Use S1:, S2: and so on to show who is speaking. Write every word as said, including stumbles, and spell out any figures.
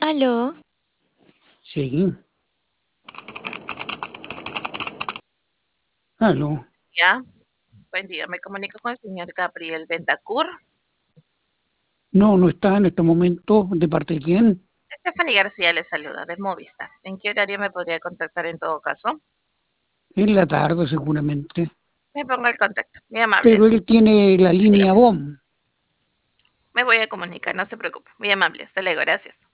S1: Aló,
S2: Sí, aló.
S3: Ya, buen día. Me comunico con el señor Gabriel Bentancur.
S2: No, no está en este momento. ¿De parte de quién?
S3: Stephanie García le saluda de Movistar. ¿En qué horario me podría contactar en todo caso?
S2: En la tarde seguramente.
S3: Me pongo el contacto. Muy amable.
S2: Pero él tiene la línea
S3: Dígame.
S2: B O M.
S3: Me voy a comunicar, no se preocupe. Muy amable. Hasta luego. Gracias.